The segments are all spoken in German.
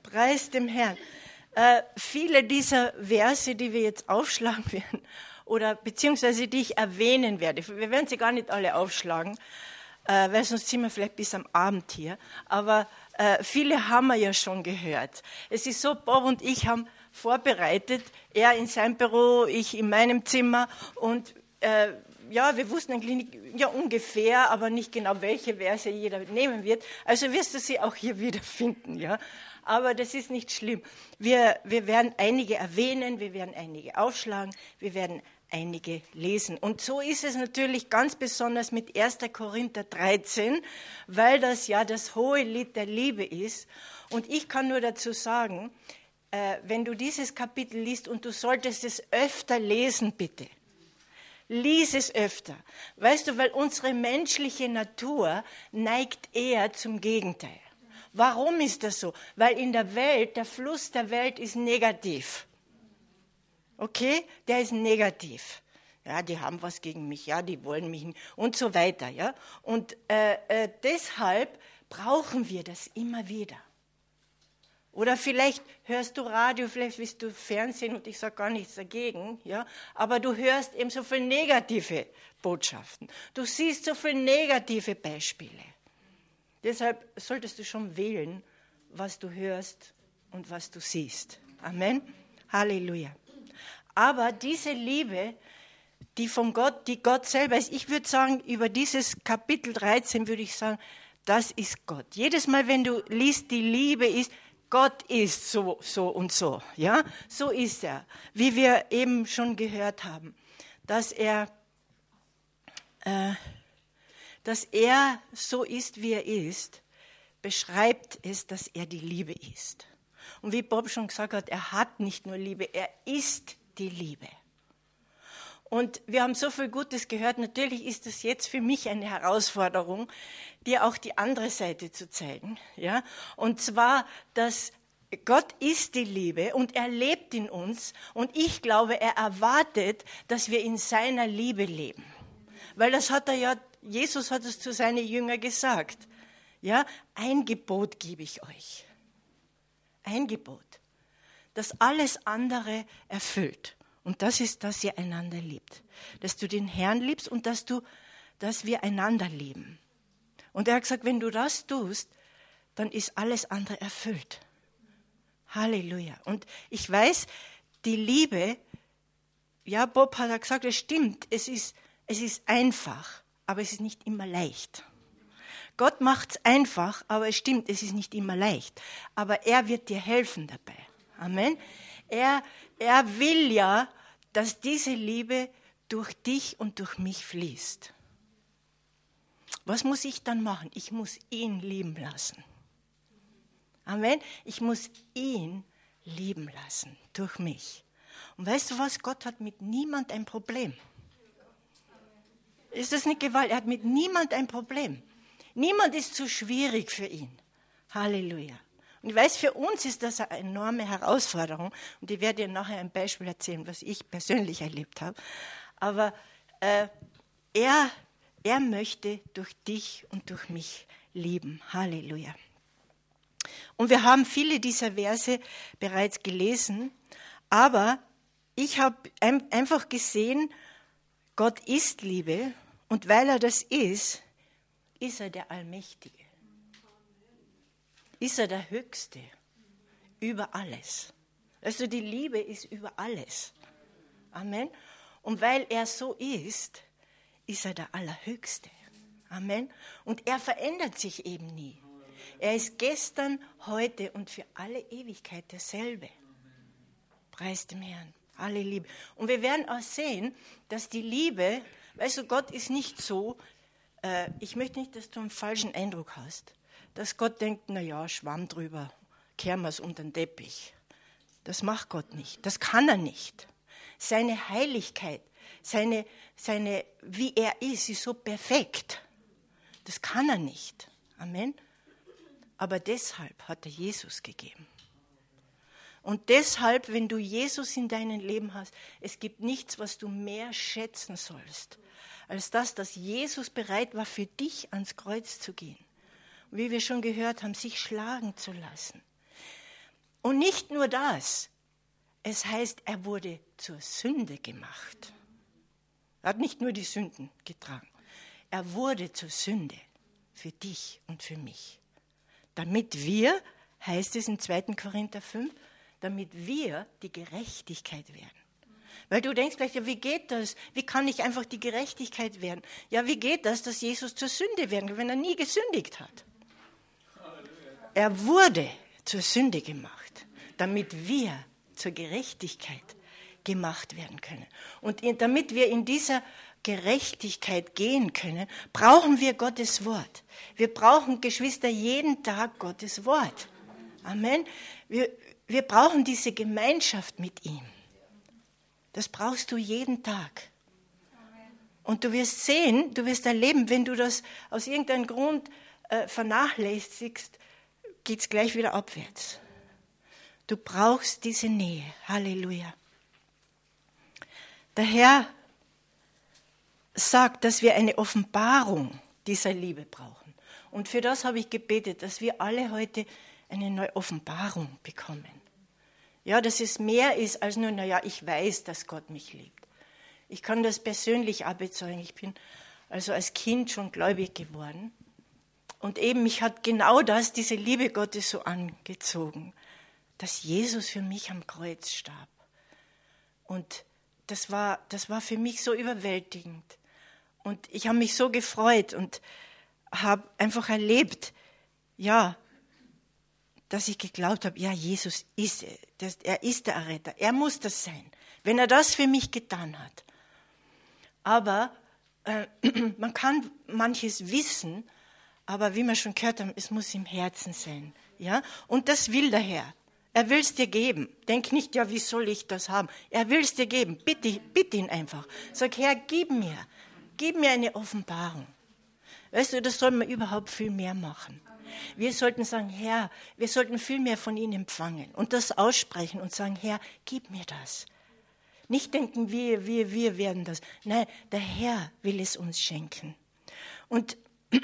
Preis dem Herrn. Viele dieser Verse, die wir jetzt aufschlagen werden, oder beziehungsweise die ich erwähnen werde, wir werden sie gar nicht alle aufschlagen, weil sonst sind wir vielleicht bis am Abend hier, aber viele haben wir ja schon gehört. Es ist so, Bob und ich haben vorbereitet, er in seinem Büro, ich in meinem Zimmer und wir wussten eigentlich ja ungefähr, aber nicht genau, welche Verse jeder nehmen wird. Also wirst du sie auch hier wiederfinden, ja. Aber das ist nicht schlimm. Wir werden einige erwähnen, wir werden einige aufschlagen, wir werden einige lesen. Und so ist es natürlich ganz besonders mit 1. Korinther 13, weil das ja das hohe Lied der Liebe ist. Und ich kann nur dazu sagen, wenn du dieses Kapitel liest, und du solltest es öfter lesen, bitte. Lies es öfter. Weißt du, weil unsere menschliche Natur neigt eher zum Gegenteil. Warum ist das so? Weil in der Welt, der Fluss der Welt ist negativ. Okay? Der ist negativ. Ja, die haben was gegen mich, ja, die wollen mich nicht und so weiter. Ja? Und deshalb brauchen wir das immer wieder. Oder vielleicht hörst du Radio, vielleicht willst du Fernsehen und ich sage gar nichts dagegen, ja, aber du hörst eben so viele negative Botschaften. Du siehst so viele negative Beispiele. Deshalb solltest du schon wählen, was du hörst und was du siehst. Amen. Halleluja. Aber diese Liebe, die von Gott, die Gott selber ist, ich würde sagen, über dieses Kapitel 13 würde ich sagen, das ist Gott. Jedes Mal, wenn du liest, die Liebe ist, Gott ist so, so und so, ja, so ist er, wie wir eben schon gehört haben, dass er so ist, wie er ist, beschreibt es, dass er die Liebe ist. Und wie Bob schon gesagt hat, er hat nicht nur Liebe, er ist die Liebe. Und wir haben so viel Gutes gehört. Natürlich ist es jetzt für mich eine Herausforderung, dir auch die andere Seite zu zeigen. Ja? Und zwar, dass Gott ist die Liebe und er lebt in uns. Und ich glaube, er erwartet, dass wir in seiner Liebe leben. Weil das hat Jesus hat es zu seinen Jüngern gesagt. Ja? Ein Gebot gebe ich euch. Ein Gebot, das alles andere erfüllt. Und das ist, dass ihr einander liebt. Dass du den Herrn liebst und dass wir einander lieben. Und er hat gesagt, wenn du das tust, dann ist alles andere erfüllt. Halleluja. Und ich weiß, die Liebe, ja, Bob hat gesagt, es stimmt, es ist einfach, aber es ist nicht immer leicht. Gott macht es einfach, aber es stimmt, es ist nicht immer leicht. Aber er wird dir helfen dabei. Amen. Er will ja, dass diese Liebe durch dich und durch mich fließt. Was muss ich dann machen? Ich muss ihn lieben lassen. Amen. Ich muss ihn lieben lassen durch mich. Und weißt du was? Gott hat mit niemand ein Problem. Ist das nicht gewaltig? Er hat mit niemand ein Problem. Niemand ist zu schwierig für ihn. Halleluja. Und ich weiß, für uns ist das eine enorme Herausforderung. Und ich werde dir nachher ein Beispiel erzählen, was ich persönlich erlebt habe. Aber er möchte durch dich und durch mich lieben. Halleluja. Und wir haben viele dieser Verse bereits gelesen. Aber ich habe einfach gesehen, Gott ist Liebe. Und weil er das ist er der Allmächtige. Ist er der Höchste über alles. Also die Liebe ist über alles. Amen. Und weil er so ist er der Allerhöchste. Amen. Und er verändert sich eben nie. Er ist gestern, heute und für alle Ewigkeit derselbe. Preis dem Herrn. Alle Liebe. Und wir werden auch sehen, dass die Liebe, weißt du, Gott ist nicht so, ich möchte nicht, dass du einen falschen Eindruck hast, dass Gott denkt, naja, Schwamm drüber, kehren wir es unter den Teppich. Das macht Gott nicht, das kann er nicht. Seine Heiligkeit, wie er ist so perfekt. Das kann er nicht. Amen. Aber deshalb hat er Jesus gegeben. Und deshalb, wenn du Jesus in deinem Leben hast, es gibt nichts, was du mehr schätzen sollst, als das, dass Jesus bereit war, für dich ans Kreuz zu gehen. Wie wir schon gehört haben, sich schlagen zu lassen. Und nicht nur das. Es heißt, er wurde zur Sünde gemacht. Er hat nicht nur die Sünden getragen. Er wurde zur Sünde für dich und für mich. Damit wir, heißt es in 2. Korinther 5, damit wir die Gerechtigkeit werden. Weil du denkst vielleicht, ja, wie geht das? Wie kann ich einfach die Gerechtigkeit werden? Ja, wie geht das, dass Jesus zur Sünde werden kann, wenn er nie gesündigt hat? Er wurde zur Sünde gemacht, damit wir zur Gerechtigkeit gemacht werden können. Und damit wir in dieser Gerechtigkeit gehen können, brauchen wir Gottes Wort. Wir brauchen, Geschwister, jeden Tag Gottes Wort. Amen. Wir brauchen diese Gemeinschaft mit ihm. Das brauchst du jeden Tag. Und du wirst sehen, du wirst erleben, wenn du das aus irgendeinem Grund vernachlässigst, geht es gleich wieder abwärts. Du brauchst diese Nähe. Halleluja. Der Herr sagt, dass wir eine Offenbarung dieser Liebe brauchen. Und für das habe ich gebetet, dass wir alle heute eine neue Offenbarung bekommen. Ja, dass es mehr ist als nur, naja, ich weiß, dass Gott mich liebt. Ich kann das persönlich auch bezeugen. Ich bin also als Kind schon gläubig geworden. Und eben, mich hat genau das, diese Liebe Gottes so angezogen, dass Jesus für mich am Kreuz starb. Und das war für mich so überwältigend. Und ich habe mich so gefreut und habe einfach erlebt, ja, dass ich geglaubt habe, ja, Jesus ist, er ist der Erretter. Er muss das sein, wenn er das für mich getan hat. Aber man kann manches wissen, aber wie wir schon gehört haben, es muss im Herzen sein. Ja? Und das will der Herr. Er will es dir geben. Denk nicht, ja, wie soll ich das haben? Er will es dir geben. Bitte ihn einfach. Sag, Herr, gib mir eine Offenbarung. Weißt du, das soll man überhaupt viel mehr machen. Wir sollten sagen, Herr, wir sollten viel mehr von ihm empfangen und das aussprechen und sagen, Herr, gib mir das. Nicht denken, wir werden das. Nein, der Herr will es uns schenken. Und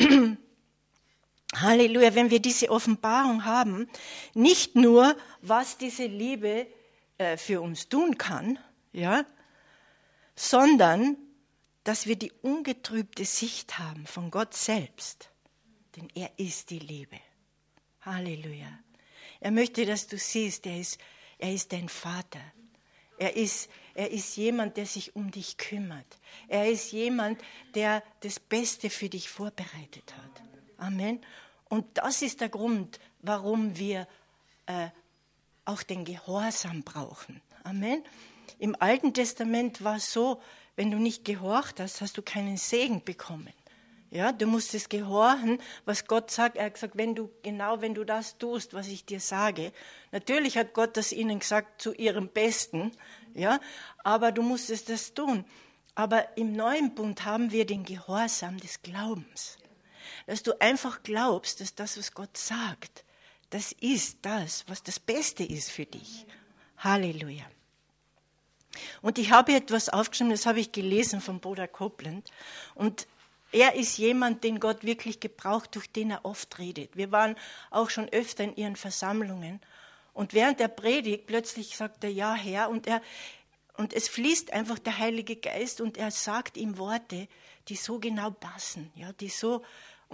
Halleluja, wenn wir diese Offenbarung haben, nicht nur, was diese Liebe für uns tun kann, ja, sondern, dass wir die ungetrübte Sicht haben von Gott selbst. Denn er ist die Liebe. Halleluja. Er möchte, dass du siehst, er ist dein Vater. Er ist jemand, der sich um dich kümmert. Er ist jemand, der das Beste für dich vorbereitet hat. Amen. Und das ist der Grund, warum wir auch den Gehorsam brauchen. Amen. Im Alten Testament war es so, wenn du nicht gehorcht hast, hast du keinen Segen bekommen. Ja, du musstest gehorchen, was Gott sagt. Er hat gesagt, wenn du das tust, was ich dir sage. Natürlich hat Gott das ihnen gesagt zu ihrem Besten, ja, aber du musstest das tun. Aber im neuen Bund haben wir den Gehorsam des Glaubens. Dass du einfach glaubst, dass das, was Gott sagt, das ist das, was das Beste ist für dich. Halleluja. Und ich habe etwas aufgeschrieben, das habe ich gelesen von Bruder Copeland. Und er ist jemand, den Gott wirklich gebraucht, durch den er oft redet. Wir waren auch schon öfter in ihren Versammlungen. Und während der Predigt plötzlich sagt er, ja Herr, und es fließt einfach der Heilige Geist und er sagt ihm Worte, die so genau passen, ja, die so,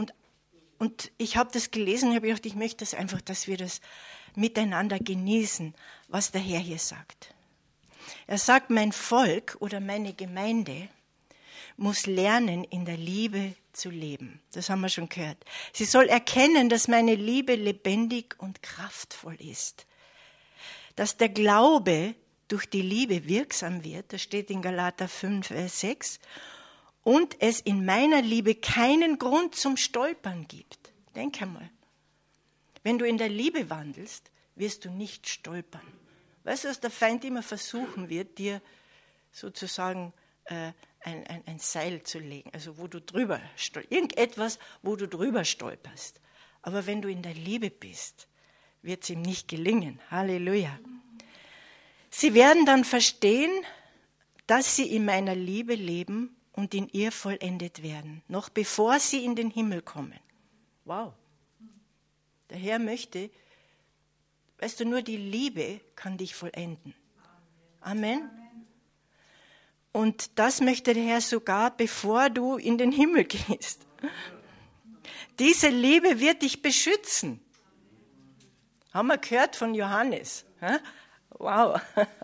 und ich habe das gelesen und habe gedacht, ich möchte das einfach, dass wir das miteinander genießen, was der Herr hier sagt. Er sagt, mein Volk oder meine Gemeinde muss lernen, in der Liebe zu leben. Das haben wir schon gehört. Sie soll erkennen, dass meine Liebe lebendig und kraftvoll ist. Dass der Glaube durch die Liebe wirksam wird, das steht in Galater 5, Vers 6, und es in meiner Liebe keinen Grund zum Stolpern gibt. Denk einmal. Wenn du in der Liebe wandelst, wirst du nicht stolpern. Weißt du, was der Feind immer versuchen wird, dir sozusagen ein Seil zu legen, also wo du drüber stolperst, irgendetwas, wo du drüber stolperst. Aber wenn du in der Liebe bist, wird es ihm nicht gelingen. Halleluja. Sie werden dann verstehen, dass sie in meiner Liebe leben und in ihr vollendet werden, noch bevor sie in den Himmel kommen. Wow. Der Herr möchte, weißt du, nur die Liebe kann dich vollenden. Amen. Und das möchte der Herr sogar, bevor du in den Himmel gehst. Diese Liebe wird dich beschützen. Haben wir gehört von Johannes. Wow.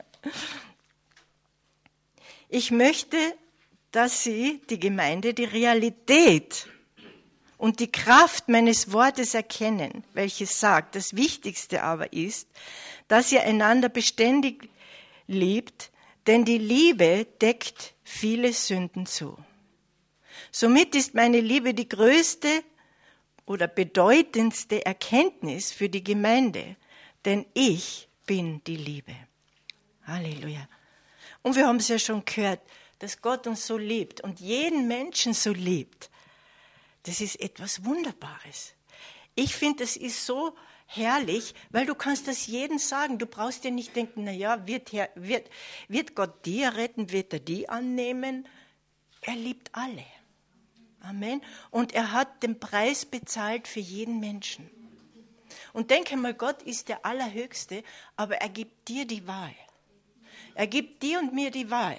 Ich möchte, dass Sie, die Gemeinde, die Realität und die Kraft meines Wortes erkennen, welches sagt, das Wichtigste aber ist, dass ihr einander beständig liebt, denn die Liebe deckt viele Sünden zu. Somit ist meine Liebe die größte oder bedeutendste Erkenntnis für die Gemeinde, denn ich bin die Liebe. Halleluja. Und wir haben es ja schon gehört, dass Gott uns so liebt und jeden Menschen so liebt. Das ist etwas Wunderbares. Ich finde, das ist so herrlich, weil du kannst das jedem sagen. Du brauchst dir nicht denken, naja, wird Gott die retten, wird er die annehmen? Er liebt alle. Amen. Und er hat den Preis bezahlt für jeden Menschen. Und denke mal, Gott ist der Allerhöchste, aber er gibt dir die Wahl. Er gibt dir und mir die Wahl.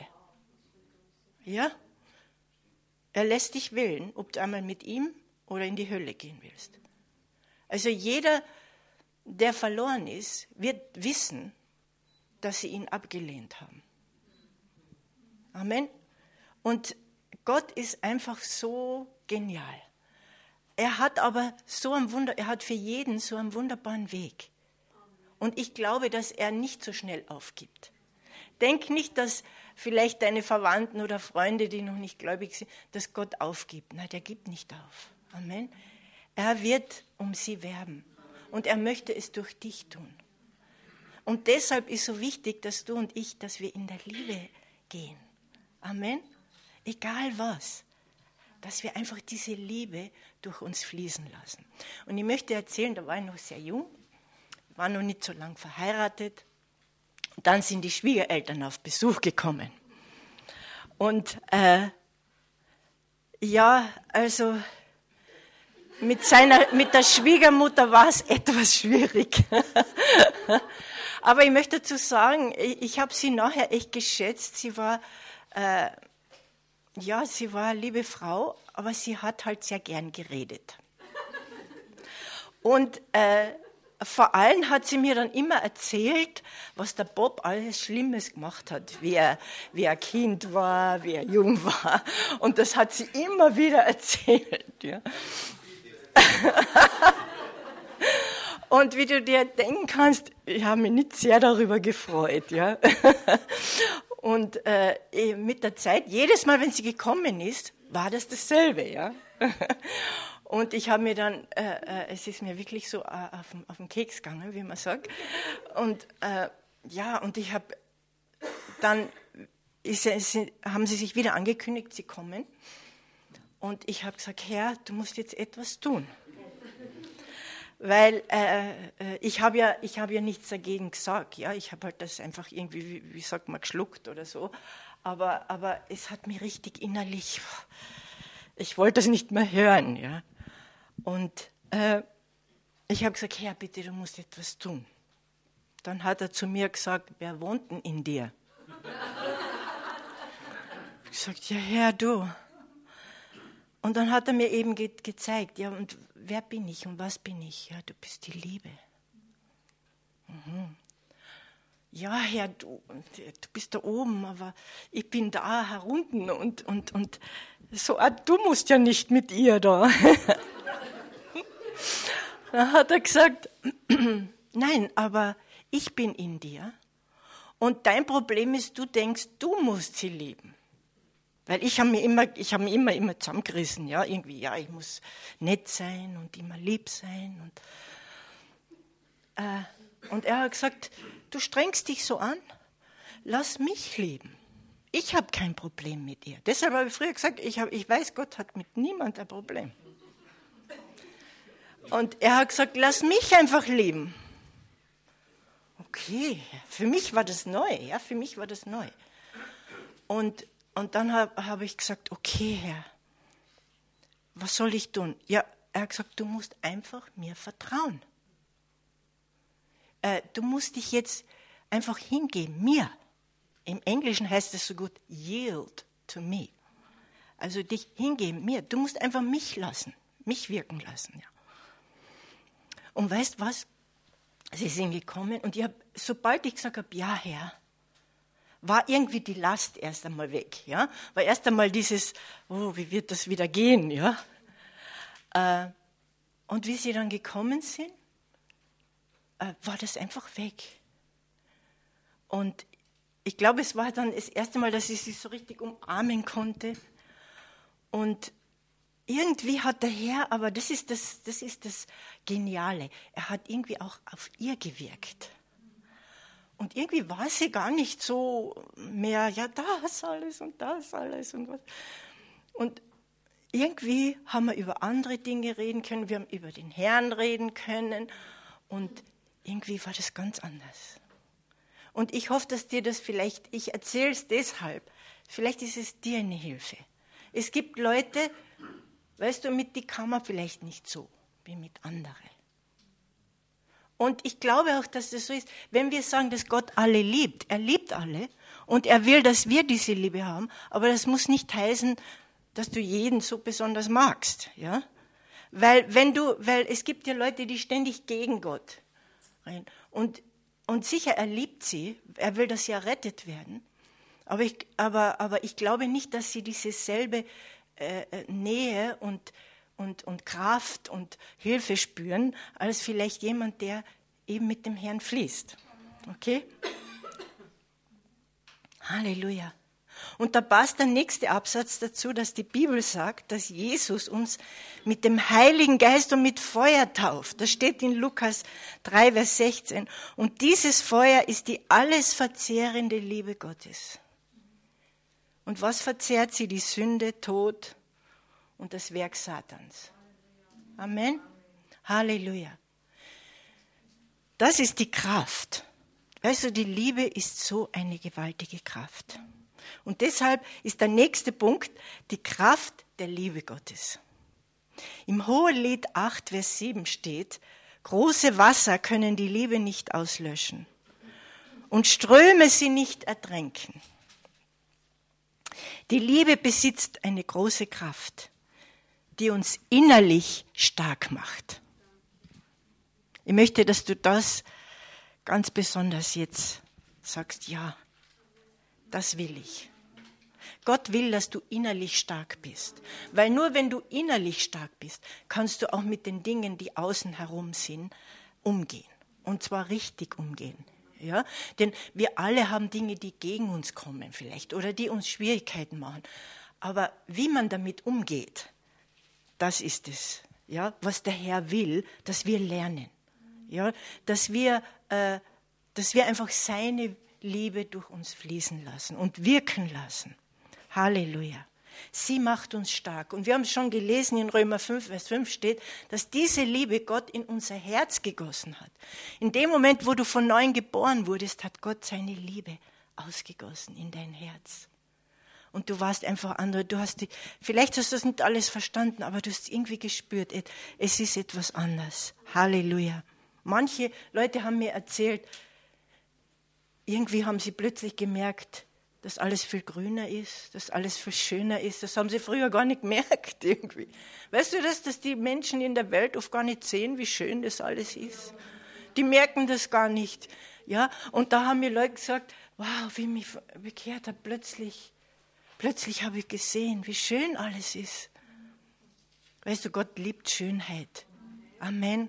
Ja? Er lässt dich wählen, ob du einmal mit ihm oder in die Hölle gehen willst. Also jeder, der verloren ist, wird wissen, dass sie ihn abgelehnt haben. Amen. Und Gott ist einfach so genial. Er hat aber er hat für jeden so einen wunderbaren Weg. Und ich glaube, dass er nicht so schnell aufgibt. Denk nicht, dass vielleicht deine Verwandten oder Freunde, die noch nicht gläubig sind, dass Gott aufgibt. Nein, der gibt nicht auf. Amen. Er wird um sie werben. Und er möchte es durch dich tun. Und deshalb ist so wichtig, dass du und ich, dass wir in der Liebe gehen. Amen. Egal was. Dass wir einfach diese Liebe durch uns fließen lassen. Und ich möchte erzählen, da war ich noch sehr jung, war noch nicht so lange verheiratet. Und dann sind die Schwiegereltern auf Besuch gekommen. Und also mit der Schwiegermutter war es etwas schwierig. Aber ich möchte dazu sagen, ich habe sie nachher echt geschätzt. Sie war eine liebe Frau, aber sie hat halt sehr gern geredet. Und vor allem hat sie mir dann immer erzählt, was der Bob alles Schlimmes gemacht hat, wie er Kind war, wie er jung war. Und das hat sie immer wieder erzählt. Ja. Und wie du dir denken kannst, ich habe mich nicht sehr darüber gefreut. Ja. Und mit der Zeit, jedes Mal, wenn sie gekommen ist, war das dasselbe. Ja. Und ich habe mir dann, es ist mir wirklich so auf den Keks gegangen, wie man sagt. Und und ich habe dann, haben sie sich wieder angekündigt, sie kommen. Und ich habe gesagt, Herr, du musst jetzt etwas tun. Weil ich habe ja nichts dagegen gesagt. Ja? Ich habe halt das einfach irgendwie, wie sagt man, geschluckt oder so. Aber es hat mich richtig innerlich, ich wollte das nicht mehr hören. Ja? Und ich habe gesagt, Herr, bitte, du musst etwas tun. Dann hat er zu mir gesagt, wer wohnt denn in dir? Ich habe gesagt, ja, Herr, du. Und dann hat er mir eben gezeigt, ja, und wer bin ich und was bin ich? Ja, du bist die Liebe. Mhm. Ja, Herr, du bist da oben, aber ich bin da herunten und so, du musst ja nicht mit ihr da. Dann hat er gesagt, nein, aber ich bin in dir und dein Problem ist, du denkst, du musst sie lieben. Weil ich habe mich immer zusammengerissen, ja, irgendwie, ja, ich muss nett sein und immer lieb sein. Und er hat gesagt, du strengst dich so an, lass mich lieben. Ich habe kein Problem mit ihr. Deshalb habe ich früher gesagt, ich weiß, Gott hat mit niemand ein Problem. Und er hat gesagt, lass mich einfach lieben. Okay, für mich war das neu, ja, für mich war das neu. Und dann habe ich gesagt, okay, Herr, was soll ich tun? Ja, er hat gesagt, du musst einfach mir vertrauen. du musst dich jetzt einfach hingeben, mir. Im Englischen heißt es so gut, yield to me. Also dich hingeben, mir. Du musst einfach mich lassen, mich wirken lassen. Ja. Und weißt was? Sie sind gekommen und sobald ich gesagt habe, ja Herr, war irgendwie die Last erst einmal weg. Ja? War erst einmal dieses, oh, wie wird das wieder gehen? Ja? Und wie sie dann gekommen sind, war das einfach weg. Und ich glaube, es war dann das erste Mal, dass ich sie so richtig umarmen konnte. Und irgendwie hat der Herr, aber das ist das Geniale, er hat irgendwie auch auf ihr gewirkt. Und irgendwie war sie gar nicht so mehr, ja, das alles und das alles und was. Und irgendwie haben wir über andere Dinge reden können, wir haben über den Herrn reden können und irgendwie war das ganz anders. Und ich hoffe, dass dir das vielleicht, ich erzähle es deshalb, vielleicht ist es dir eine Hilfe. Es gibt Leute, weißt du, mit die kann man vielleicht nicht so wie mit anderen. Und ich glaube auch, dass das so ist, wenn wir sagen, dass Gott alle liebt, er liebt alle und er will, dass wir diese Liebe haben, aber das muss nicht heißen, dass du jeden so besonders magst, ja? Weil es gibt ja Leute, die ständig gegen Gott rein. Und sicher, er liebt sie, er will, dass sie errettet werden, aber ich glaube nicht, dass sie diese selbe Nähe und Kraft und Hilfe spüren, als vielleicht jemand, der eben mit dem Herrn fließt. Okay? Halleluja. Und da passt der nächste Absatz dazu, dass die Bibel sagt, dass Jesus uns mit dem Heiligen Geist und mit Feuer tauft. Das steht in Lukas 3, Vers 16. Und dieses Feuer ist die alles verzehrende Liebe Gottes. Und was verzehrt sie? Die Sünde, Tod und das Werk Satans. Amen. Halleluja. Das ist die Kraft. Weißt du, die Liebe ist so eine gewaltige Kraft. Und deshalb ist der nächste Punkt die Kraft der Liebe Gottes. Im Hohelied 8, Vers 7 steht, große Wasser können die Liebe nicht auslöschen und Ströme sie nicht ertränken. Die Liebe besitzt eine große Kraft, die uns innerlich stark macht. Ich möchte, dass du das ganz besonders jetzt sagst, ja, das will ich. Gott will, dass du innerlich stark bist. Weil nur wenn du innerlich stark bist, kannst du auch mit den Dingen, die außen herum sind, umgehen. Und zwar richtig umgehen. Ja? Denn wir alle haben Dinge, die gegen uns kommen vielleicht oder die uns Schwierigkeiten machen. Aber wie man damit umgeht, das ist es, ja? Was der Herr will, dass wir lernen. Ja? Dass wir einfach seine Liebe durch uns fließen lassen und wirken lassen. Halleluja. Sie macht uns stark. Und wir haben es schon gelesen, in Römer 5, Vers 5 steht, dass diese Liebe Gott in unser Herz gegossen hat. In dem Moment, wo du von neuem geboren wurdest, hat Gott seine Liebe ausgegossen in dein Herz. Und du warst einfach andere. Vielleicht hast du das nicht alles verstanden, aber du hast irgendwie gespürt, es ist etwas anders. Halleluja. Manche Leute haben mir erzählt, irgendwie haben sie plötzlich gemerkt, dass alles viel grüner ist, dass alles viel schöner ist. Das haben sie früher gar nicht gemerkt irgendwie. Weißt du das, dass die Menschen in der Welt oft gar nicht sehen, wie schön das alles ist? Die merken das gar nicht. Ja? Und da haben mir Leute gesagt, wow, wie ich mich bekehrt habe, plötzlich habe ich gesehen, wie schön alles ist. Weißt du, Gott liebt Schönheit. Amen.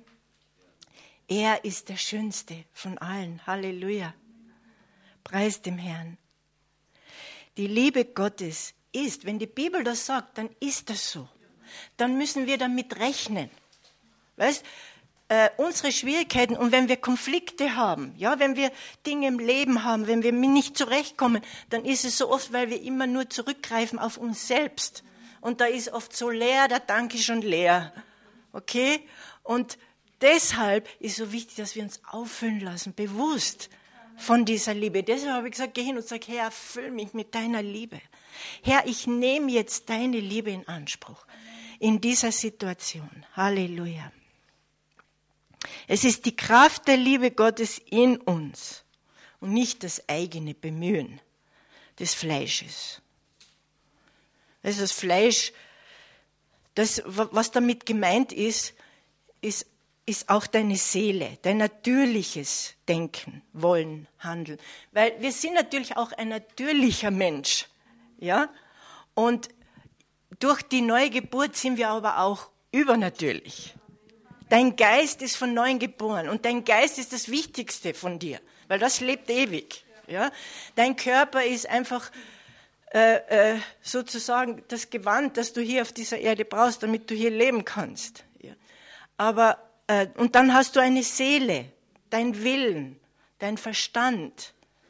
Er ist der Schönste von allen. Halleluja. Preis dem Herrn. Die Liebe Gottes ist, wenn die Bibel das sagt, dann ist das so. Dann müssen wir damit rechnen. Weißt, unsere Schwierigkeiten und wenn wir Konflikte haben, ja, wenn wir Dinge im Leben haben, wenn wir nicht zurechtkommen, dann ist es so oft, weil wir immer nur zurückgreifen auf uns selbst. Und da ist oft so leer, der Tank ist schon leer. Okay? Und deshalb ist so wichtig, dass wir uns auffüllen lassen, bewusst von dieser Liebe. Deshalb habe ich gesagt, geh hin und sag, Herr, erfüll mich mit deiner Liebe. Herr, ich nehme jetzt deine Liebe in Anspruch in dieser Situation. Halleluja. Es ist die Kraft der Liebe Gottes in uns und nicht das eigene Bemühen des Fleisches. Also das Fleisch, das, was damit gemeint ist auch deine Seele, dein natürliches Denken, Wollen, Handeln. Weil wir sind natürlich auch ein natürlicher Mensch. Ja? Und durch die neue Geburt sind wir aber auch übernatürlich. Dein Geist ist von neuem geboren und dein Geist ist das Wichtigste von dir, weil das lebt ewig. Ja? Dein Körper ist einfach sozusagen das Gewand, das du hier auf dieser Erde brauchst, damit du hier leben kannst. Ja? Aber und dann hast du eine Seele, dein Willen, dein Verstand,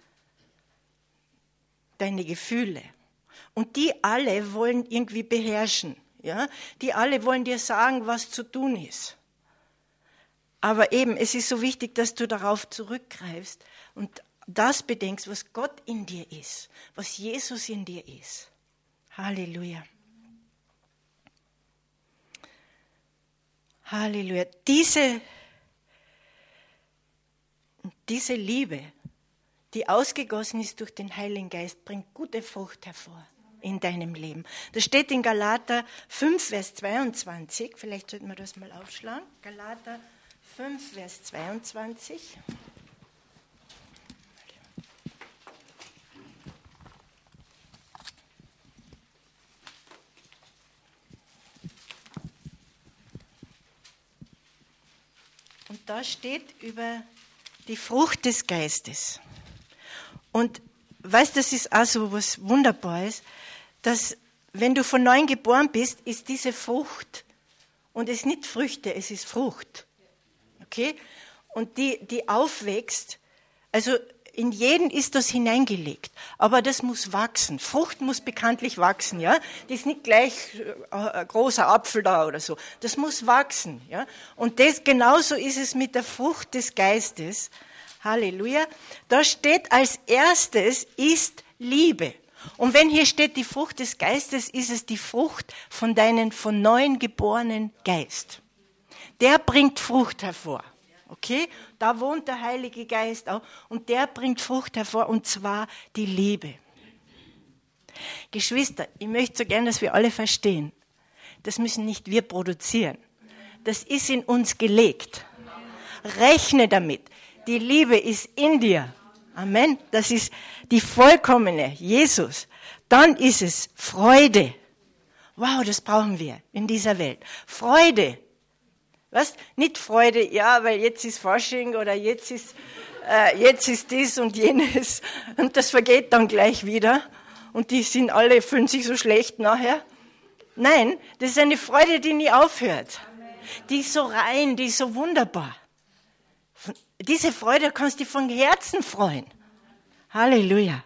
deine Gefühle. Und die alle wollen irgendwie beherrschen. Ja? Die alle wollen dir sagen, was zu tun ist. Aber eben, es ist so wichtig, dass du darauf zurückgreifst und das bedenkst, was Gott in dir ist, was Jesus in dir ist. Halleluja. Halleluja. Diese Liebe, die ausgegossen ist durch den Heiligen Geist, bringt gute Frucht hervor in deinem Leben. Das steht in Galater 5, Vers 22. Vielleicht sollten wir das mal aufschlagen. Galater 5, Vers 22. Und da steht über die Frucht des Geistes. Und weißt, das ist auch so was Wunderbares, dass wenn du von neuem geboren bist, ist diese Frucht, und es ist nicht Früchte, es ist Frucht. Okay? Und die aufwächst, also in jeden ist das hineingelegt, aber das muss wachsen. Frucht muss bekanntlich wachsen, ja. Das ist nicht gleich ein großer Apfel da oder so. Das muss wachsen, ja. Und genauso ist es mit der Frucht des Geistes. Halleluja. Da steht als erstes ist Liebe. Und wenn hier steht die Frucht des Geistes, ist es die Frucht von deinem von neuem geborenen Geist. Der bringt Frucht hervor. Okay? Da wohnt der Heilige Geist auch und der bringt Frucht hervor und zwar die Liebe. Geschwister, ich möchte so gern, dass wir alle verstehen, das müssen nicht wir produzieren. Das ist in uns gelegt. Rechne damit. Die Liebe ist in dir. Amen. Das ist die vollkommene Jesus. Dann ist es Freude. Wow, das brauchen wir in dieser Welt. Freude. Was? Nicht Freude, ja, weil jetzt ist Fasching oder jetzt ist dies und jenes und das vergeht dann gleich wieder und die fühlen sich so schlecht nachher. Nein, das ist eine Freude, die nie aufhört. Die ist so rein, die ist so wunderbar. Diese Freude kannst du von Herzen freuen. Halleluja.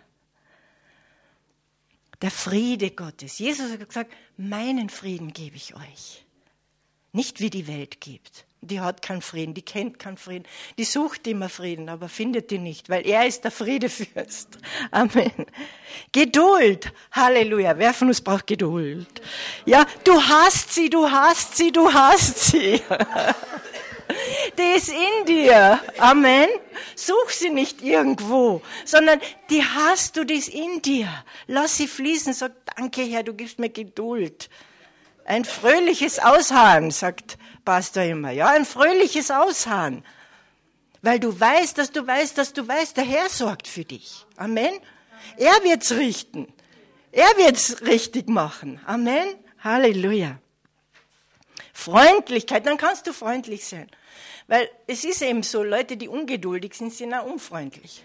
Der Friede Gottes. Jesus hat gesagt, meinen Frieden gebe ich euch. Nicht wie die Welt gibt. Die hat keinen Frieden, die kennt keinen Frieden. Die sucht immer Frieden, aber findet ihn nicht, weil er ist der Friedefürst. Amen. Geduld. Halleluja. Wer von uns braucht Geduld? Ja, du hast sie, du hast sie, du hast sie. Die ist in dir. Amen. Such sie nicht irgendwo, sondern die hast du, die ist in dir. Lass sie fließen. Sag, danke Herr, du gibst mir Geduld. Ein fröhliches Ausharren, sagt Pastor immer. Ja, ein fröhliches Ausharren. Weil du weißt, dass du weißt, dass du weißt, der Herr sorgt für dich. Amen. Er wird's richten. Er wird's richtig machen. Amen. Halleluja. Freundlichkeit, dann kannst du freundlich sein. Weil es ist eben so, Leute, die ungeduldig sind, sind auch unfreundlich.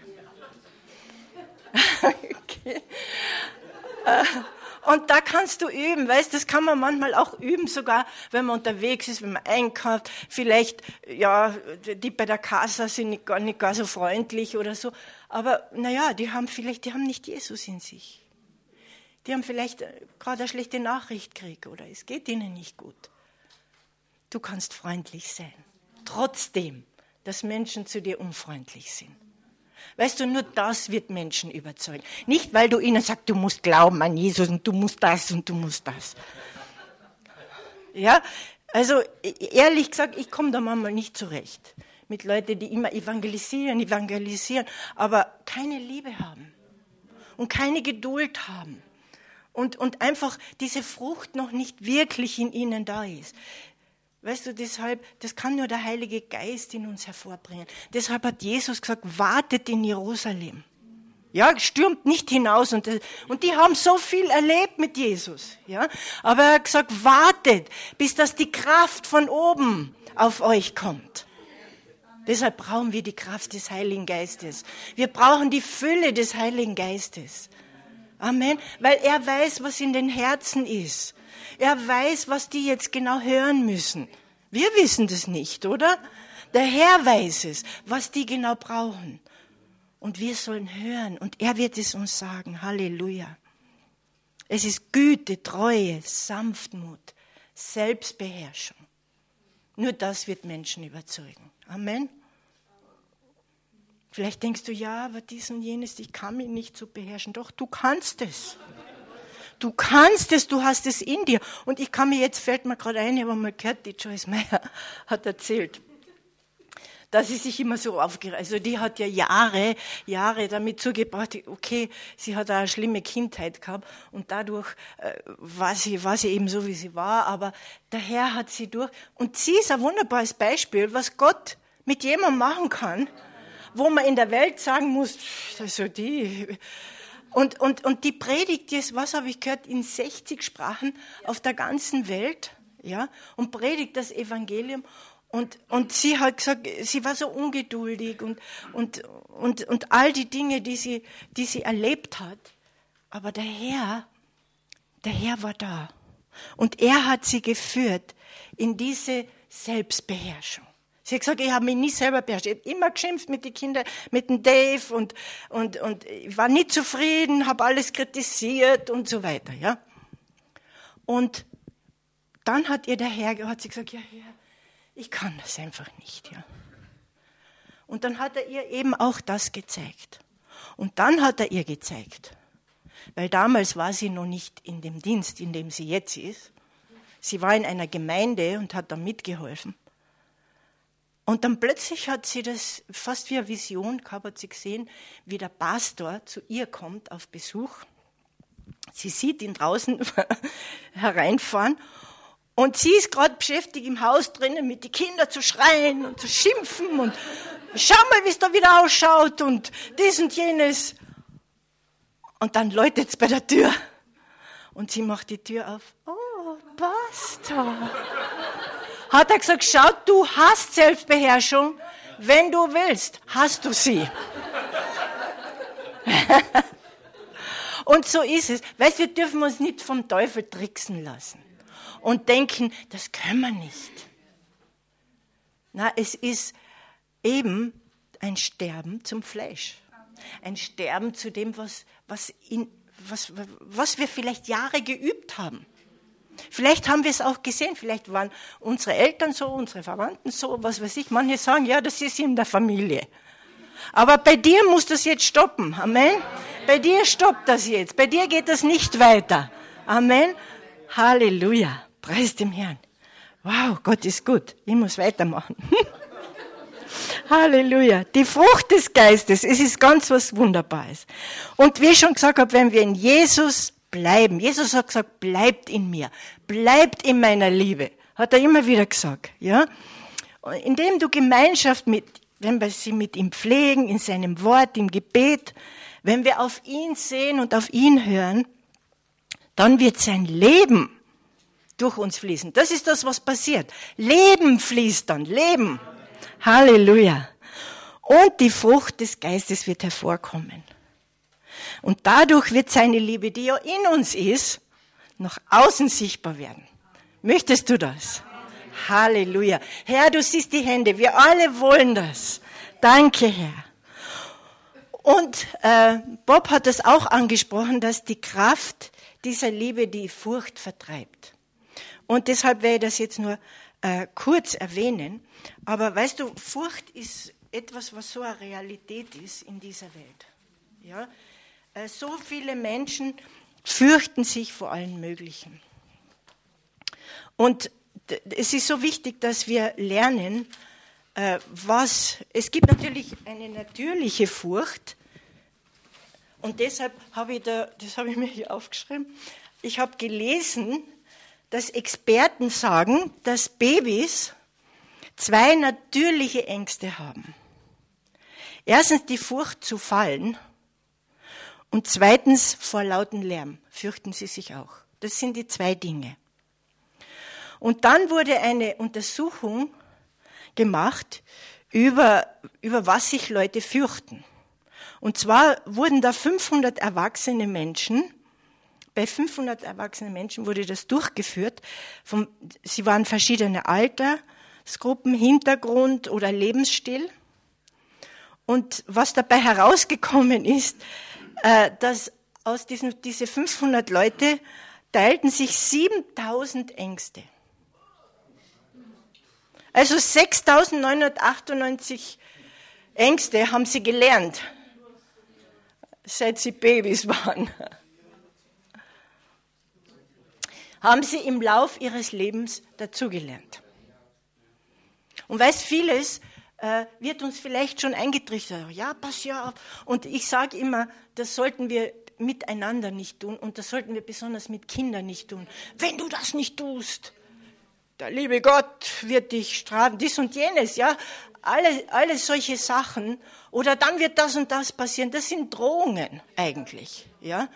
Okay. Und da kannst du üben, weißt, das kann man manchmal auch üben, sogar wenn man unterwegs ist, wenn man einkauft, vielleicht, ja, die bei der Kasse sind nicht gar so freundlich oder so, aber naja, die haben nicht Jesus in sich. Die haben vielleicht gerade eine schlechte Nachricht gekriegt oder es geht ihnen nicht gut. Du kannst freundlich sein, trotzdem, dass Menschen zu dir unfreundlich sind. Weißt du, nur das wird Menschen überzeugen. Nicht, weil du ihnen sagst, du musst glauben an Jesus und du musst das und du musst das. Ja, Also ehrlich gesagt, ich komme da manchmal nicht zurecht mit Leuten, die immer evangelisieren, aber keine Liebe haben und keine Geduld haben und einfach diese Frucht noch nicht wirklich in ihnen da ist. Weißt du, deshalb, das kann nur der Heilige Geist in uns hervorbringen. Deshalb hat Jesus gesagt, wartet in Jerusalem. Ja, stürmt nicht hinaus. Und die haben so viel erlebt mit Jesus. Ja, aber er hat gesagt, wartet, bis dass die Kraft von oben auf euch kommt. Deshalb brauchen wir die Kraft des Heiligen Geistes. Wir brauchen die Fülle des Heiligen Geistes. Amen. Weil er weiß, was in den Herzen ist. Er weiß, was die jetzt genau hören müssen. Wir wissen das nicht, oder? Der Herr weiß es, was die genau brauchen. Und wir sollen hören und er wird es uns sagen. Halleluja. Es ist Güte, Treue, Sanftmut, Selbstbeherrschung. Nur das wird Menschen überzeugen. Amen. Vielleicht denkst du, ja, aber dies und jenes, ich kann mich nicht so beherrschen. Doch, du kannst es. Du kannst es, du hast es in dir. Und ich kann mir jetzt, fällt mir gerade ein, ich habe mal gehört, die Joyce Meyer hat erzählt, dass sie sich immer so aufgeregt, also die hat ja Jahre damit zugebracht, okay, sie hat eine schlimme Kindheit gehabt und dadurch war sie eben so, wie sie war, aber der Herr hat sie durch. Und sie ist ein wunderbares Beispiel, was Gott mit jemandem machen kann, wo man in der Welt sagen muss, also die... Und die predigt jetzt, was habe ich gehört, in 60 Sprachen auf der ganzen Welt, ja, und predigt das Evangelium. Und sie hat gesagt, sie war so ungeduldig und all die Dinge, die sie erlebt hat. Aber der Herr war da. Und er hat sie geführt in diese Selbstbeherrschung. Sie hat gesagt, ich habe mich nie selber beherrscht. Ich habe immer geschimpft mit den Kindern, mit dem Dave und ich war nie zufrieden, habe alles kritisiert und so weiter, ja. Und dann hat sie gesagt, ja, Herr, ich kann das einfach nicht, ja. Und dann hat er ihr eben auch das gezeigt. Und dann hat er ihr gezeigt, weil damals war sie noch nicht in dem Dienst, in dem sie jetzt ist. Sie war in einer Gemeinde und hat da mitgeholfen. Und dann plötzlich hat sie das fast wie eine Vision gehabt, hat sie gesehen, wie der Pastor zu ihr kommt auf Besuch. Sie sieht ihn draußen hereinfahren und sie ist gerade beschäftigt im Haus drinnen mit den Kindern zu schreien und zu schimpfen und schau mal, wie es da wieder ausschaut und dies und jenes. Und dann läutet es bei der Tür und sie macht die Tür auf. Oh, Pastor. Hat er gesagt, schau, du hast Selbstbeherrschung, wenn du willst, hast du sie. Und so ist es. Weißt, wir dürfen uns nicht vom Teufel tricksen lassen und denken, das können wir nicht. Na, es ist eben ein Sterben zum Fleisch. Ein Sterben zu dem, was wir vielleicht Jahre geübt haben. Vielleicht haben wir es auch gesehen, vielleicht waren unsere Eltern so, unsere Verwandten so, was weiß ich. Manche sagen, ja, das ist in der Familie. Aber bei dir muss das jetzt stoppen. Amen. Bei dir stoppt das jetzt. Bei dir geht das nicht weiter. Amen. Halleluja. Preis dem Herrn. Wow, Gott ist gut. Ich muss weitermachen. Halleluja. Die Frucht des Geistes, es ist ganz was Wunderbares. Und wie ich schon gesagt habe, wenn wir in Jesus bleiben. Jesus hat gesagt, bleibt in mir, bleibt in meiner Liebe. Hat er immer wieder gesagt, ja. Indem du Gemeinschaft wenn wir sie mit ihm pflegen, in seinem Wort, im Gebet, wenn wir auf ihn sehen und auf ihn hören, dann wird sein Leben durch uns fließen. Das ist das, was passiert. Leben fließt dann, Leben. Halleluja. Und die Frucht des Geistes wird hervorkommen. Und dadurch wird seine Liebe, die ja in uns ist, nach außen sichtbar werden. Möchtest du das? Halleluja. Herr, du siehst die Hände. Wir alle wollen das. Danke, Herr. Und Bob hat es auch angesprochen, dass die Kraft dieser Liebe die Furcht vertreibt. Und deshalb werde ich das jetzt nur kurz erwähnen. Aber weißt du, Furcht ist etwas, was so eine Realität ist in dieser Welt. Ja? So viele Menschen fürchten sich vor allem Möglichen. Und es ist so wichtig, dass wir lernen, es gibt natürlich eine natürliche Furcht. Und deshalb das habe ich mir hier aufgeschrieben, ich habe gelesen, dass Experten sagen, dass Babys 2 natürliche Ängste haben. Erstens die Furcht zu fallen und zweitens vor lauten Lärm fürchten sie sich auch. Das sind die 2 Dinge. Und dann wurde eine Untersuchung gemacht über was sich Leute fürchten. Und zwar wurden da 500 erwachsene Menschen, bei 500 erwachsenen Menschen wurde das durchgeführt. Sie waren verschiedene Altersgruppen, Hintergrund oder Lebensstil. Und was dabei herausgekommen ist, dass aus diese 500 Leute teilten sich 7.000 Ängste. Also 6.998 Ängste haben sie gelernt, seit sie Babys waren. Haben sie im Lauf ihres Lebens dazugelernt. Und weißt, vieles wird uns vielleicht schon eingetrichtert. Ja, pass ja auf. Und ich sage immer, das sollten wir miteinander nicht tun und das sollten wir besonders mit Kindern nicht tun. Wenn du das nicht tust, der liebe Gott wird dich strafen, dies und jenes, ja. Alle solche Sachen. Oder dann wird das und das passieren. Das sind Drohungen eigentlich, ja.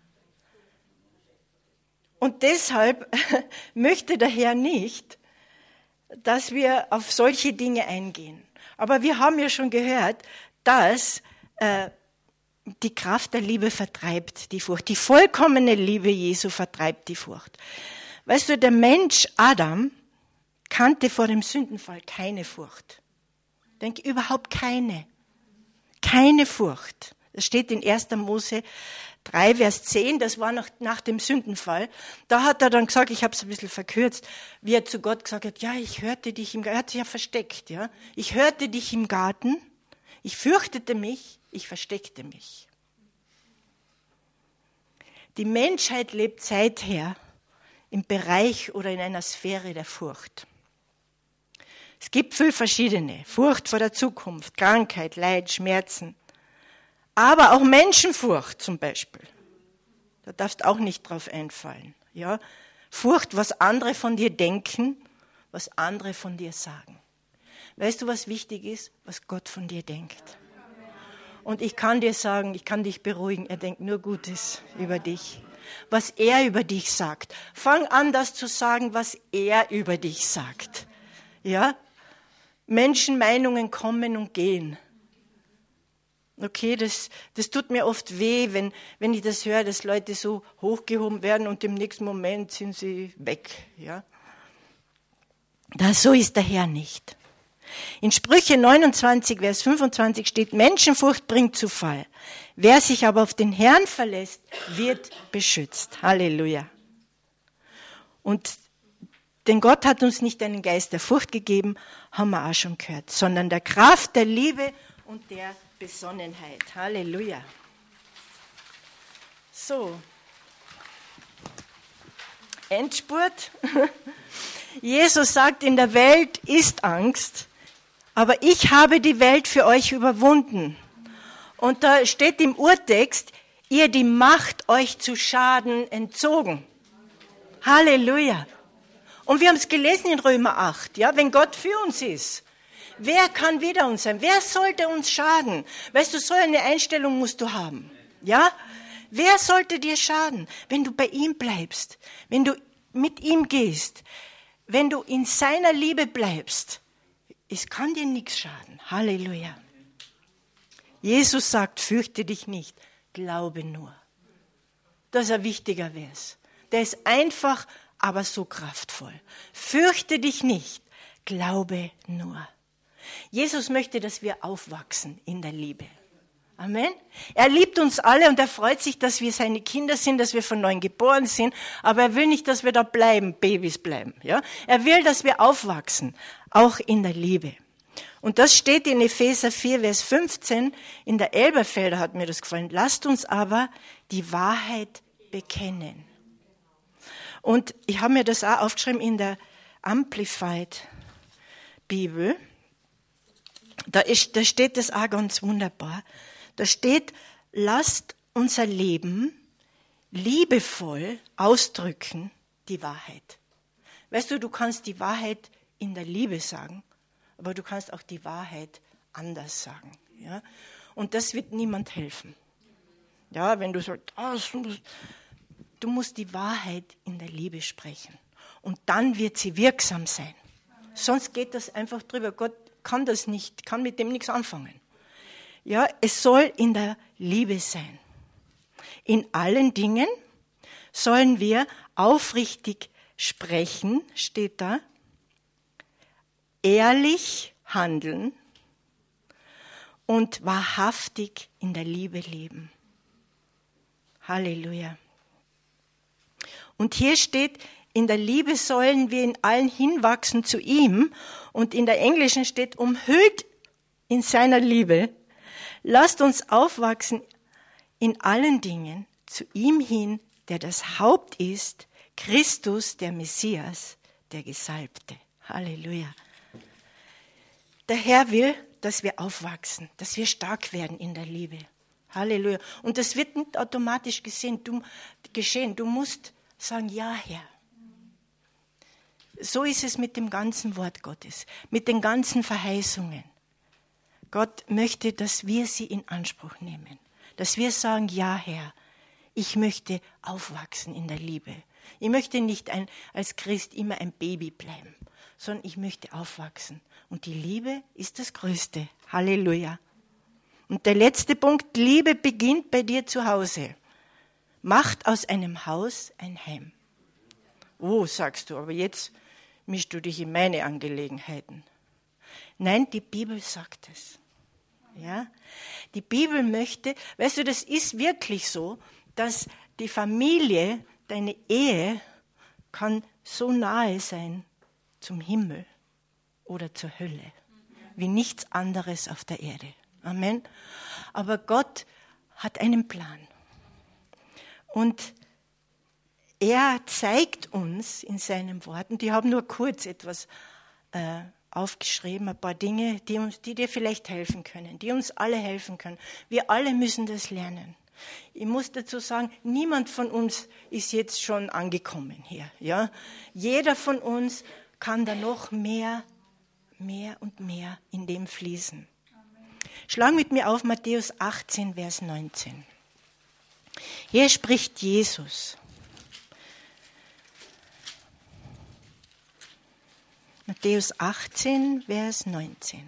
Und deshalb möchte der Herr nicht, dass wir auf solche Dinge eingehen. Aber wir haben ja schon gehört, dass die Kraft der Liebe vertreibt die Furcht. Die vollkommene Liebe Jesu vertreibt die Furcht. Weißt du, der Mensch Adam kannte vor dem Sündenfall keine Furcht. Denk, überhaupt keine. Keine Furcht. Das steht in 1. Mose 3, Vers 10, das war nach dem Sündenfall. Da hat er dann gesagt, ich habe es ein bisschen verkürzt, wie er zu Gott gesagt hat, ja, ich hörte dich im Garten, er hat sich ja versteckt, ja. Ich hörte dich im Garten, ich fürchtete mich, ich versteckte mich. Die Menschheit lebt seither im Bereich oder in einer Sphäre der Furcht. Es gibt viele verschiedene. Furcht vor der Zukunft, Krankheit, Leid, Schmerzen. Aber auch Menschenfurcht zum Beispiel. Da darfst du auch nicht drauf einfallen. Ja? Furcht, was andere von dir denken, was andere von dir sagen. Weißt du, was wichtig ist? Was Gott von dir denkt. Und ich kann dir sagen, ich kann dich beruhigen, er denkt nur Gutes über dich. Was er über dich sagt. Fang an, das zu sagen, was er über dich sagt. Ja? Menschenmeinungen kommen und gehen. Okay, das tut mir oft weh, wenn ich das höre, dass Leute so hochgehoben werden und im nächsten Moment sind sie weg. Ja? So ist der Herr nicht. In Sprüche 29, Vers 25 steht, Menschenfurcht bringt zu Fall. Wer sich aber auf den Herrn verlässt, wird beschützt. Halleluja. Und denn Gott hat uns nicht einen Geist der Furcht gegeben, haben wir auch schon gehört, sondern der Kraft, der Liebe und der Besonnenheit. Halleluja. So. Endspurt. Jesus sagt, in der Welt ist Angst, aber ich habe die Welt für euch überwunden. Und da steht im Urtext, ihr die Macht euch zu Schaden entzogen. Halleluja. Und wir haben es gelesen in Römer 8, ja, wenn Gott für uns ist. Wer kann wider uns sein? Wer sollte uns schaden? Weißt du, so eine Einstellung musst du haben. Ja? Wer sollte dir schaden? Wenn du bei ihm bleibst, wenn du mit ihm gehst, wenn du in seiner Liebe bleibst, es kann dir nichts schaden. Halleluja. Jesus sagt, fürchte dich nicht, glaube nur. Das ist ein wichtiger Vers. Der ist einfach, aber so kraftvoll. Fürchte dich nicht, glaube nur. Jesus möchte, dass wir aufwachsen in der Liebe. Amen. Er liebt uns alle und er freut sich, dass wir seine Kinder sind, dass wir von neuem geboren sind. Aber er will nicht, dass wir da bleiben, Babys bleiben. Ja? Er will, dass wir aufwachsen, auch in der Liebe. Und das steht in Epheser 4, Vers 15. In der Elberfelder hat mir das gefallen. Lasst uns aber die Wahrheit bekennen. Und ich habe mir das auch aufgeschrieben in der Amplified Bibel, da steht das auch ganz wunderbar. Da steht, lasst unser Leben liebevoll ausdrücken, die Wahrheit. Weißt du, du kannst die Wahrheit in der Liebe sagen, aber du kannst auch die Wahrheit anders sagen. Ja? Und das wird niemand helfen. Ja, wenn du sagst, du musst die Wahrheit in der Liebe sprechen. Und dann wird sie wirksam sein. Sonst geht das einfach drüber. Gott kann das nicht, kann mit dem nichts anfangen. Ja, es soll in der Liebe sein. In allen Dingen sollen wir aufrichtig sprechen, steht da, ehrlich handeln und wahrhaftig in der Liebe leben. Halleluja. Und hier steht, in der Liebe sollen wir in allen hinwachsen zu ihm. Und in der Englischen steht, umhüllt in seiner Liebe. Lasst uns aufwachsen in allen Dingen zu ihm hin, der das Haupt ist, Christus, der Messias, der Gesalbte. Halleluja. Der Herr will, dass wir aufwachsen, dass wir stark werden in der Liebe. Halleluja. Und das wird nicht automatisch geschehen. Du musst sagen, ja, Herr. So ist es mit dem ganzen Wort Gottes, mit den ganzen Verheißungen. Gott möchte, dass wir sie in Anspruch nehmen. Dass wir sagen, ja, Herr, ich möchte aufwachsen in der Liebe. Ich möchte nicht als Christ immer ein Baby bleiben, sondern ich möchte aufwachsen. Und die Liebe ist das Größte. Halleluja. Und der letzte Punkt, Liebe beginnt bei dir zu Hause. Macht aus einem Haus ein Heim. Oh, sagst du, aber jetzt mischst du dich in meine Angelegenheiten. Nein, die Bibel sagt es. Ja? Die Bibel möchte, weißt du, das ist wirklich so, dass die Familie, deine Ehe, kann so nahe sein zum Himmel oder zur Hölle, wie nichts anderes auf der Erde. Amen. Aber Gott hat einen Plan. Und er zeigt uns in seinen Worten, die haben nur kurz etwas aufgeschrieben, ein paar Dinge, die dir vielleicht helfen können, die uns alle helfen können. Wir alle müssen das lernen. Ich muss dazu sagen, niemand von uns ist jetzt schon angekommen hier. Ja? Jeder von uns kann da noch mehr und mehr in dem fließen. Schlag mit mir auf Matthäus 18, Vers 19. Hier spricht Jesus. Matthäus 18, Vers 19.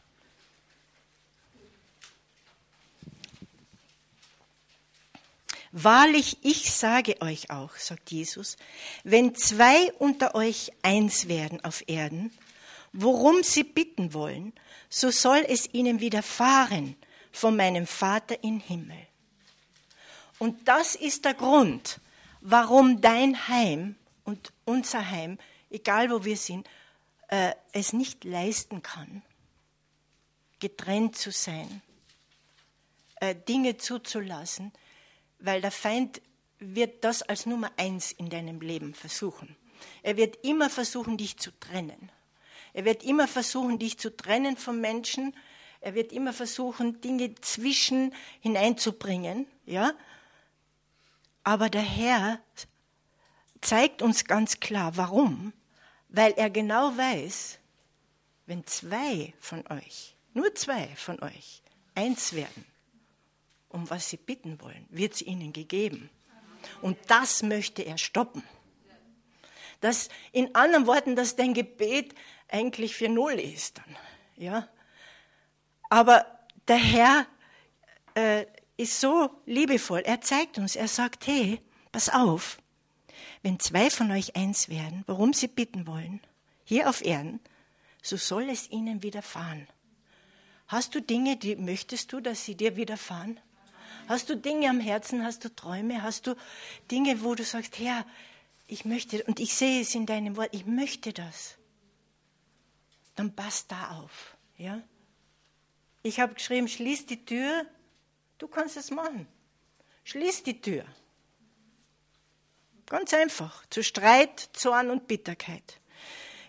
Wahrlich, ich sage euch auch, sagt Jesus, wenn 2 unter euch eins werden auf Erden, worum sie bitten wollen, so soll es ihnen widerfahren von meinem Vater im Himmel. Und das ist der Grund, warum dein Heim und unser Heim, egal wo wir sind, es nicht leisten kann, getrennt zu sein, Dinge zuzulassen, weil der Feind wird das als Nummer 1 in deinem Leben versuchen. Er wird immer versuchen, dich zu trennen. Er wird immer versuchen, dich zu trennen vom Menschen. Er wird immer versuchen, Dinge zwischen hineinzubringen. Ja? Aber der Herr zeigt uns ganz klar, warum. Weil er genau weiß, wenn 2 von euch, nur 2 von euch, eins werden, um was sie bitten wollen, wird es ihnen gegeben. Und das möchte er stoppen. Das, in anderen Worten, dass dein Gebet eigentlich für 0 ist dann. Ja? Aber der Herr ist so liebevoll. Er zeigt uns, er sagt, hey, pass auf, wenn 2 von euch eins werden, worum sie bitten wollen, hier auf Erden, so soll es ihnen widerfahren. Hast du Dinge, die möchtest du, dass sie dir widerfahren? Hast du Dinge am Herzen, hast du Träume, hast du Dinge, wo du sagst, Herr, ich möchte, und ich sehe es in deinem Wort, ich möchte das. Dann pass da auf. Ja? Ich habe geschrieben, schließ die Tür, du kannst es machen. Schließ die Tür. Ganz einfach, zu Streit, Zorn und Bitterkeit.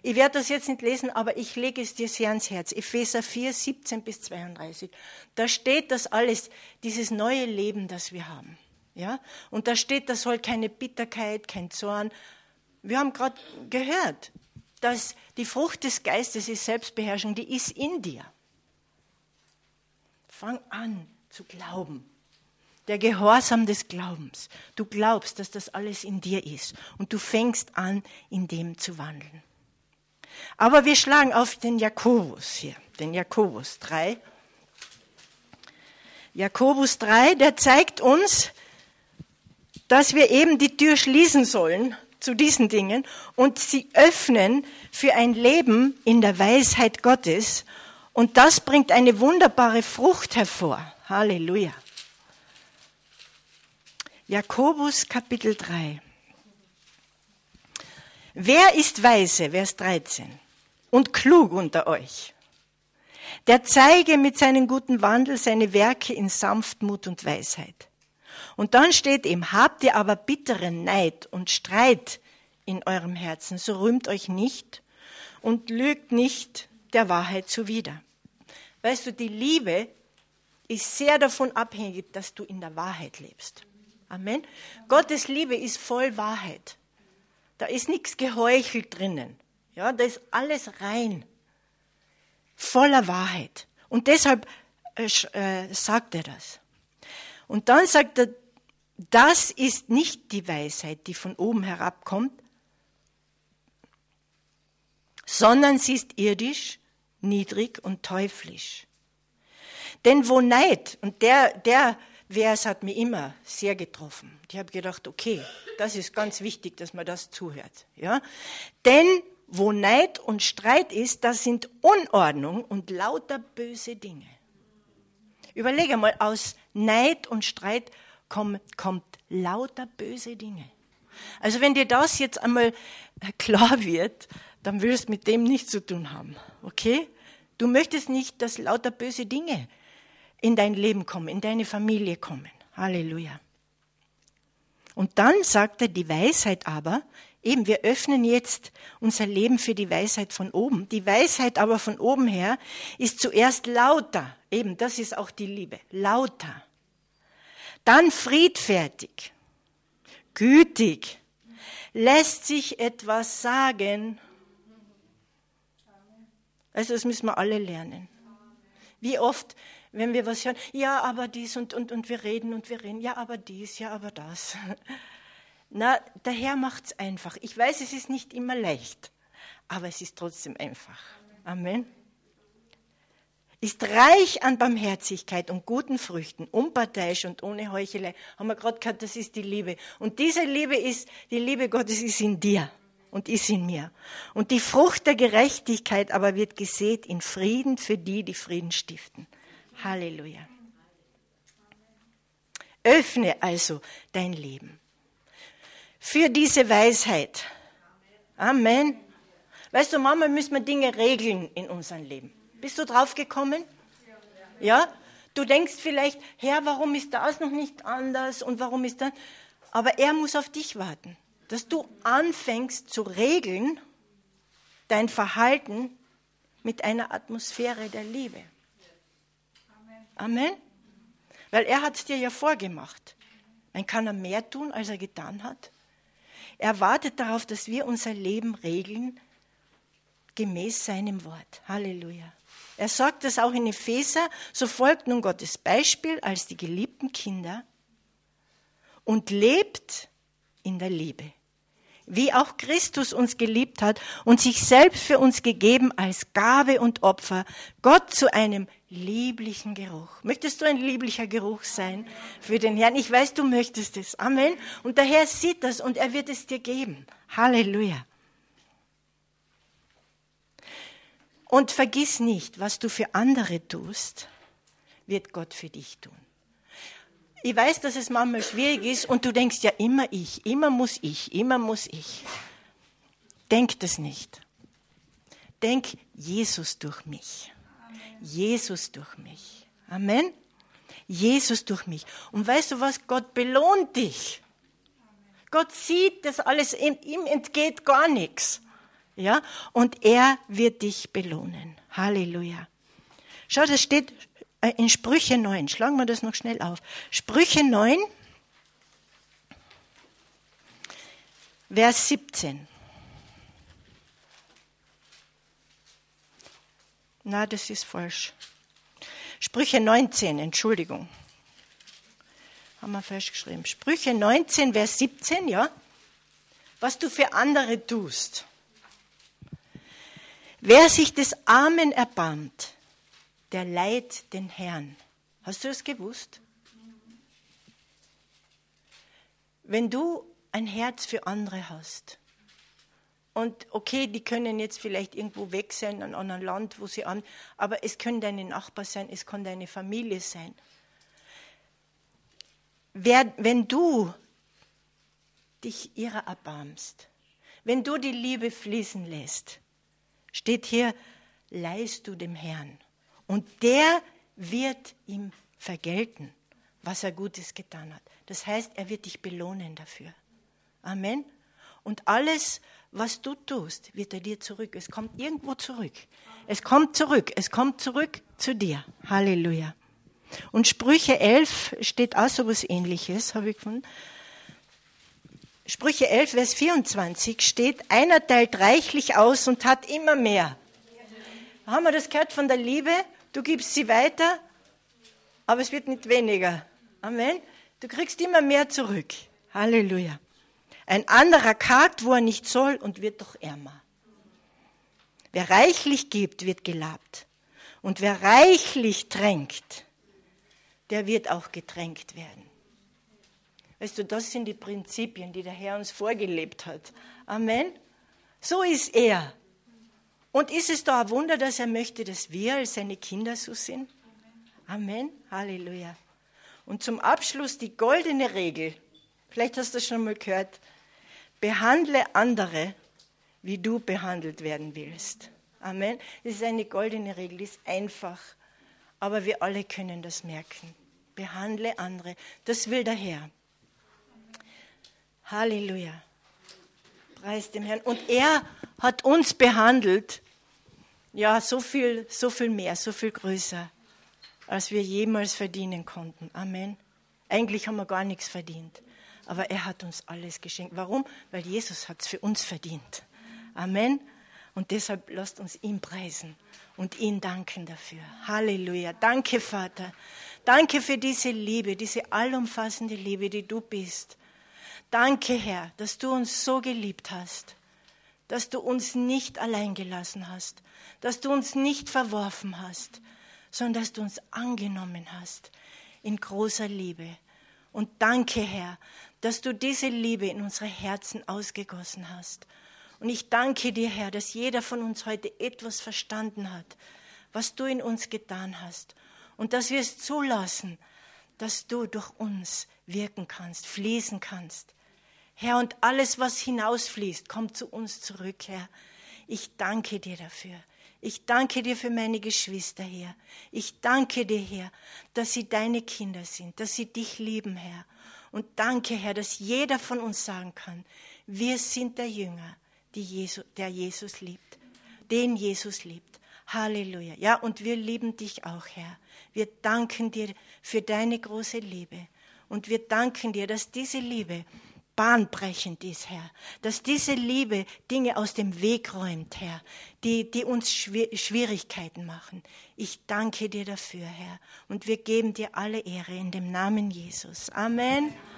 Ich werde das jetzt nicht lesen, aber ich lege es dir sehr ans Herz. Epheser 4, 17 bis 32. Da steht das alles, dieses neue Leben, das wir haben. Ja? Und da steht, da soll keine Bitterkeit, kein Zorn. Wir haben gerade gehört, dass die Frucht des Geistes ist Selbstbeherrschung, die ist in dir. Fang an zu glauben. Der Gehorsam des Glaubens. Du glaubst, dass das alles in dir ist. Und du fängst an, in dem zu wandeln. Aber wir schlagen auf den Jakobus hier, den Jakobus 3. Jakobus 3, der zeigt uns, dass wir eben die Tür schließen sollen zu diesen Dingen und sie öffnen für ein Leben in der Weisheit Gottes. Und das bringt eine wunderbare Frucht hervor. Halleluja. Jakobus Kapitel 3. Wer ist weise, Vers 13, und klug unter euch? Der zeige mit seinem guten Wandel seine Werke in Sanftmut und Weisheit. Und dann steht ihm, habt ihr aber bitteren Neid und Streit in eurem Herzen, so rühmt euch nicht und lügt nicht der Wahrheit zuwider. Weißt du, die Liebe ist sehr davon abhängig, dass du in der Wahrheit lebst. Amen. Gottes Liebe ist voll Wahrheit. Da ist nichts geheuchelt drinnen. Ja, da ist alles rein. Voller Wahrheit. Und deshalb sagt er das. Und dann sagt er, das ist nicht die Weisheit, die von oben herabkommt, sondern sie ist irdisch, niedrig und teuflisch. Denn wo Neid, und der Vers hat mich immer sehr getroffen. Ich habe gedacht, okay, das ist ganz wichtig, dass man das zuhört. Ja? Denn wo Neid und Streit ist, das sind Unordnung und lauter böse Dinge. Überlege mal, aus Neid und Streit kommt lauter böse Dinge. Also wenn dir das jetzt einmal klar wird, dann willst du mit dem nichts zu tun haben. Okay? Du möchtest nicht, dass lauter böse Dinge in dein Leben kommen, in deine Familie kommen. Halleluja. Und dann sagt er, die Weisheit aber, eben wir öffnen jetzt unser Leben für die Weisheit von oben. Die Weisheit aber von oben her ist zuerst lauter. Eben, das ist auch die Liebe. Lauter. Dann friedfertig, gütig, lässt sich etwas sagen. Also das müssen wir alle lernen. Wie oft, wenn wir was hören, ja, aber dies und wir reden, ja, aber dies, ja, aber das. Na, der Herr macht's einfach. Ich weiß, es ist nicht immer leicht, aber es ist trotzdem einfach. Amen. Ist reich an Barmherzigkeit und guten Früchten, unparteiisch und ohne Heuchelei. Haben wir gerade gehört, das ist die Liebe. Und diese Liebe ist, die Liebe Gottes ist in dir und ist in mir. Und die Frucht der Gerechtigkeit aber wird gesät in Frieden für die, die Frieden stiften. Halleluja. Öffne also dein Leben für diese Weisheit. Amen. Weißt du, manchmal müssen wir Dinge regeln in unserem Leben. Bist du drauf gekommen? Ja? Du denkst vielleicht, Herr, warum ist das noch nicht anders und warum ist das? Aber er muss auf dich warten, dass du anfängst zu regeln, dein Verhalten mit einer Atmosphäre der Liebe. Amen. Weil er hat es dir ja vorgemacht. Dann kann er mehr tun, als er getan hat. Er wartet darauf, dass wir unser Leben regeln, gemäß seinem Wort. Halleluja. Er sagt das auch in Epheser, so folgt nun Gottes Beispiel als die geliebten Kinder und lebt in der Liebe, wie auch Christus uns geliebt hat und sich selbst für uns gegeben als Gabe und Opfer, Gott zu einem lieblichen Geruch. Möchtest du ein lieblicher Geruch sein für den Herrn? Ich weiß, du möchtest es. Amen. Und der Herr sieht das und er wird es dir geben. Halleluja. Und vergiss nicht, was du für andere tust, wird Gott für dich tun. Ich weiß, dass es manchmal schwierig ist und du denkst ja immer ich, immer muss ich, immer muss ich. Denk das nicht. Denk Jesus durch mich. Jesus durch mich. Amen. Jesus durch mich. Und weißt du was? Gott belohnt dich. Gott sieht das alles, ihm entgeht gar nichts. Ja? Und er wird dich belohnen. Halleluja. Schau, das steht in Sprüche 9. Schlagen wir das noch schnell auf. Sprüche 9, Vers 17. Na, das ist falsch. Sprüche 19, Entschuldigung. Haben wir falsch geschrieben. Sprüche 19, Vers 17, ja. Was du für andere tust. Wer sich des Armen erbarmt, der leiht den Herrn. Hast du das gewusst? Wenn du ein Herz für andere hast, und okay, die können jetzt vielleicht irgendwo weg sein, in einem anderen Land, wo sie aber es können deine Nachbarn sein, es kann deine Familie sein. Wenn du dich ihrer erbarmst, wenn du die Liebe fließen lässt, steht hier, leihst du dem Herrn. Und der wird ihm vergelten, was er Gutes getan hat. Das heißt, er wird dich belohnen dafür. Amen. Und alles, was du tust, wird er dir zurück. Es kommt irgendwo zurück. Es kommt zurück. Es kommt zurück zu dir. Halleluja. Und Sprüche 11 steht auch so was Ähnliches, habe ich gefunden. Sprüche 11, Vers 24 steht, einer teilt reichlich aus und hat immer mehr. Haben wir das gehört von der Liebe? Du gibst sie weiter, aber es wird nicht weniger. Amen. Du kriegst immer mehr zurück. Halleluja. Ein anderer kargt, wo er nicht soll, und wird doch ärmer. Wer reichlich gibt, wird gelabt. Und wer reichlich tränkt, der wird auch getränkt werden. Weißt du, das sind die Prinzipien, die der Herr uns vorgelebt hat. Amen. So ist er. Und ist es da ein Wunder, dass er möchte, dass wir als seine Kinder so sind? Amen. Halleluja. Und zum Abschluss die goldene Regel. Vielleicht hast du das schon mal gehört. Behandle andere, wie du behandelt werden willst. Amen. Das ist eine goldene Regel, die ist einfach. Aber wir alle können das merken. Behandle andere. Das will der Herr. Halleluja. Preis dem Herrn. Und er hat uns behandelt, ja, so viel mehr, so viel größer, als wir jemals verdienen konnten. Amen. Eigentlich haben wir gar nichts verdient. Aber er hat uns alles geschenkt. Warum? Weil Jesus hat es für uns verdient. Amen. Und deshalb lasst uns ihn preisen und ihn danken dafür. Halleluja. Danke, Vater. Danke für diese Liebe, diese allumfassende Liebe, die du bist. Danke, Herr, dass du uns so geliebt hast, dass du uns nicht allein gelassen hast, dass du uns nicht verworfen hast, sondern dass du uns angenommen hast in großer Liebe. Und danke, Herr, dass du diese Liebe in unsere Herzen ausgegossen hast. Und ich danke dir, Herr, dass jeder von uns heute etwas verstanden hat, was du in uns getan hast. Und dass wir es zulassen, dass du durch uns wirken kannst, fließen kannst. Herr, und alles, was hinausfließt, kommt zu uns zurück, Herr. Ich danke dir dafür. Ich danke dir für meine Geschwister, Herr. Ich danke dir, Herr, dass sie deine Kinder sind, dass sie dich lieben, Herr. Und danke, Herr, dass jeder von uns sagen kann, wir sind der Jünger, der Jesus liebt, den Jesus liebt. Halleluja. Ja, und wir lieben dich auch, Herr. Wir danken dir für deine große Liebe. Und wir danken dir, dass diese Liebe bahnbrechend ist, Herr. Dass diese Liebe Dinge aus dem Weg räumt, Herr, die uns Schwierigkeiten machen. Ich danke dir dafür, Herr. Und wir geben dir alle Ehre in dem Namen Jesus. Amen.